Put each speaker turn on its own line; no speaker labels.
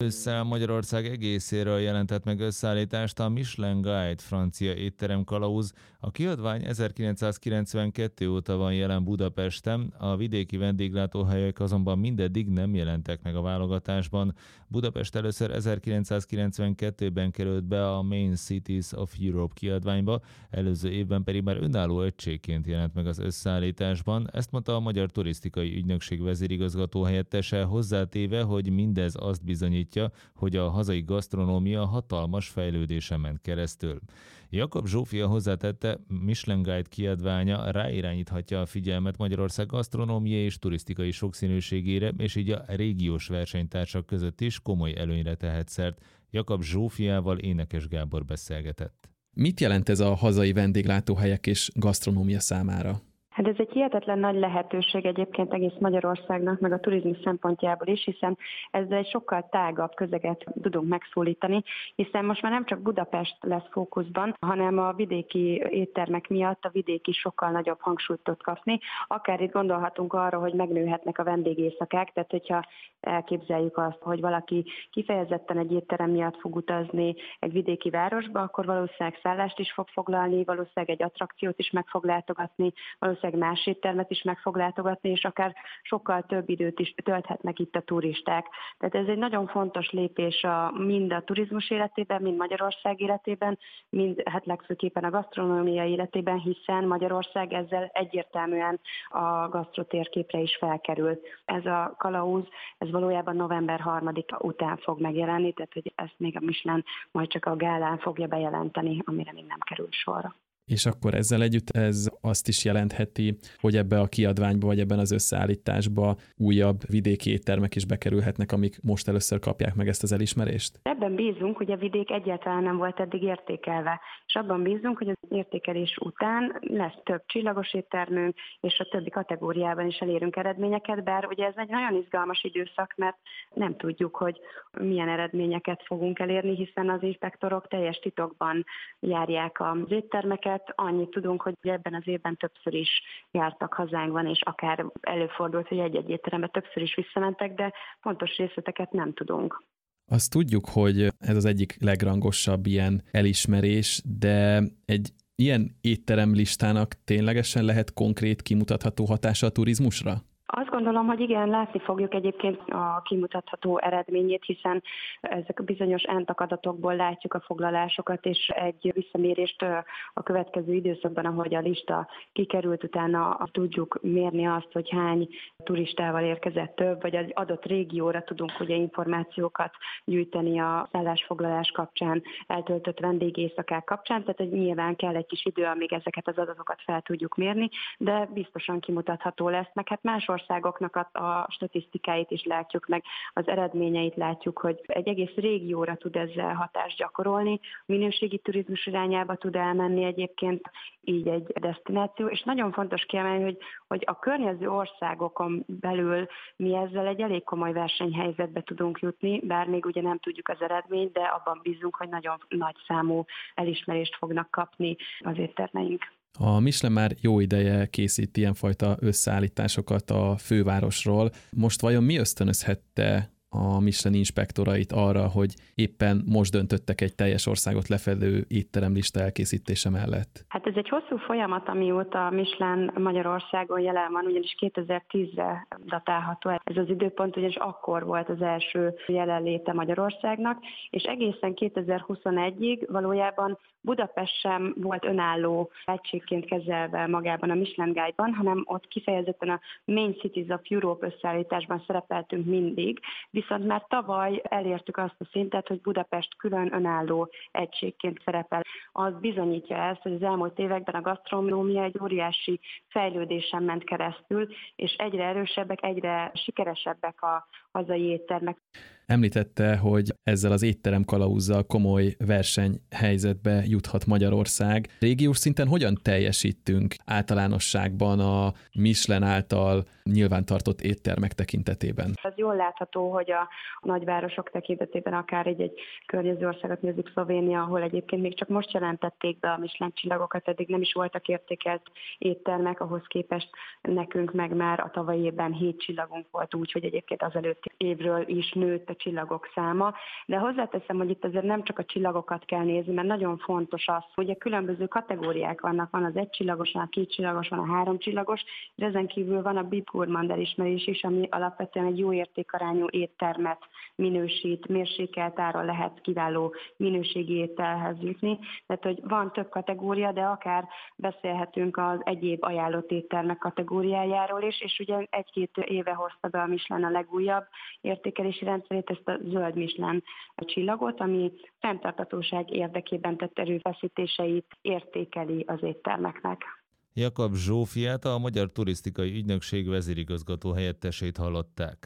Ősszel Magyarország egészéről jelentett meg összeállítást a Michelin Guide francia étteremkalauz. A kiadvány 1992 óta van jelen Budapesten, a vidéki vendéglátóhelyek azonban mindeddig nem jelentek meg a válogatásban. Budapest először 1992-ben került be a Main Cities of Europe kiadványba, előző évben pedig már önálló egységként jelent meg az összeállításban. Ezt mondta a Magyar Turisztikai Ügynökség vezérigazgató helyettese, hozzátéve, hogy mindez azt bizonyítja, hogy a hazai gasztronómia hatalmas fejlődésen ment keresztül. Jakab Zsófia hozzátette, Michelin Guide kiadványa ráirányíthatja a figyelmet Magyarország gasztronómiai és turisztikai sokszínűségére, és így a régiós versenytársak között is komoly előnyre tehet szert. Jakab Zsófiával Énekes Gábor beszélgetett.
Mit jelent ez a hazai vendéglátóhelyek és gasztronómia számára?
Hát ez egy hihetetlen nagy lehetőség egyébként egész Magyarországnak, meg a turizmus szempontjából is, hiszen ezzel egy sokkal tágabb közeget tudunk megszólítani, hiszen most már nem csak Budapest lesz fókuszban, hanem a vidéki éttermek miatt a vidéki sokkal nagyobb hangsúlyt tud kapni. Akár itt gondolhatunk arra, hogy megnőhetnek a vendégészakák, tehát hogyha elképzeljük azt, hogy valaki kifejezetten egy étterem miatt fog utazni egy vidéki városba, akkor valószínűleg szállást is fog foglalni, valószínűleg egy attrakciót is meg fog látogatni, valószínűleg más éttermet is meg fog látogatni, és akár sokkal több időt is tölthetnek itt a turisták. Tehát ez egy nagyon fontos lépés mind a turizmus életében, mind Magyarország életében, mind hát legfőképpen a gasztronómia életében, hiszen Magyarország ezzel egyértelműen a gasztrotérképre is felkerül. Ez a kalauz, ez valójában november 3-a után fog megjelenni, tehát hogy ezt még a Michelin majd csak a gálán fogja bejelenteni, amire még nem kerül sorra.
És akkor ezzel együtt ez azt is jelentheti, hogy ebbe a kiadványba, vagy ebben az összeállításba újabb vidéki éttermek is bekerülhetnek, amik most először kapják meg ezt az elismerést?
Ebben bízunk, hogy a vidék egyáltalán nem volt eddig értékelve, és abban bízunk, hogy az értékelés után lesz több csillagos éttermünk, és a többi kategóriában is elérünk eredményeket, bár ugye ez egy nagyon izgalmas időszak, mert nem tudjuk, hogy milyen eredményeket fogunk elérni, hiszen az inspektorok teljes titokban járják az éttermeket. Annyit tudunk, hogy ebben az évben többször is jártak hazánkban, és akár előfordult, hogy egy-egy étterembe többször is visszamentek, de pontos részleteket nem tudunk.
Azt tudjuk, hogy ez az egyik legrangosabb ilyen elismerés, de egy ilyen étteremlistának ténylegesen lehet konkrét, kimutatható hatása a turizmusra?
Azt gondolom, hogy igen, látni fogjuk egyébként a kimutatható eredményét, hiszen ezek a bizonyos ENTAK adatokból látjuk a foglalásokat, és egy visszamérést a következő időszakban, ahogy a lista kikerült, utána tudjuk mérni azt, hogy hány turistával érkezett több, vagy az adott régióra tudunk ugye információkat gyűjteni a szállásfoglalás kapcsán, eltöltött vendégészakák kapcsán, tehát hogy nyilván kell egy kis idő, amíg ezeket az adatokat fel tudjuk mérni, de biztosan kimutatható lesz, meg hát más országoknak a statisztikáit is látjuk, meg az eredményeit látjuk, hogy egy egész régióra tud ezzel hatást gyakorolni, minőségi turizmus irányába tud elmenni egyébként így egy desztináció, és nagyon fontos kiemelni, hogy a környező országokon belül mi ezzel egy elég komoly versenyhelyzetbe tudunk jutni, bár még ugye nem tudjuk az eredményt, de abban bízunk, hogy nagyon nagy számú elismerést fognak kapni az éttermeink.
A Michelin már jó ideje készít ilyenfajta összeállításokat a fővárosról. Most vajon mi ösztönözhette a Michelin inspektorait arra, hogy éppen most döntöttek egy teljes országot lefedő étteremlista elkészítése mellett?
Hát ez egy hosszú folyamat, amióta Michelin Magyarországon jelen van, ugyanis 2010-re datálható ez az időpont, ugyanis akkor volt az első jelenléte Magyarországnak, és egészen 2021-ig valójában Budapest sem volt önálló egységként kezelve magában a Michelin Guide-ban, hanem ott kifejezetten a Main Cities of Europe összeállításban szerepeltünk mindig, viszont már tavaly elértük azt a szintet, hogy Budapest külön önálló egységként szerepel. Az bizonyítja ezt, hogy az elmúlt években a gasztronómia egy óriási fejlődésen ment keresztül, és egyre erősebbek, egyre sikeresebbek a hazai éttermek.
Említette, hogy ezzel az étteremkalauzzal komoly versenyhelyzetbe juthat Magyarország. Régiós szinten hogyan teljesítünk általánosságban a Michelin által nyilvántartott éttermek tekintetében?
Az jól látható, hogy a nagyvárosok tekintetében akár egy környező országot nézzük, Szlovénia, ahol egyébként még csak most jelentették be a Michelin csillagokat, eddig nem is voltak értékelt éttermek, ahhoz képest nekünk meg már a tavalyi évben 7 csillagunk volt úgy, hogy egyébként azelőtt előtti évről is nőtt a csillagok száma, de hozzáteszem, hogy itt azért nem csak a csillagokat kell nézni, mert nagyon fontos az, hogy a különböző kategóriák vannak, van az 1 csillagos, van a 2 csillagos, van a 3 csillagos, és ezen kívül van a BIP Gurmand elismerés is, ami alapvetően egy jó értékarányú éttermet minősít, mérsékelt áron lehet kiváló minőségi ételhez jutni. Tehát, hogy van több kategória, de akár beszélhetünk az egyéb ajánlott éttermek kategóriájáról is, és ugye 1-2 éve hozta be a Michelin a legújabb értékelési rendszerét, ezt a zöld Michelin csillagot, ami fenntarthatóság érdekében tett erőfeszítéseit értékeli az éttermeknek.
Jakab Zsófiát, a Magyar Turisztikai Ügynökség vezérigazgató helyettesét hallották.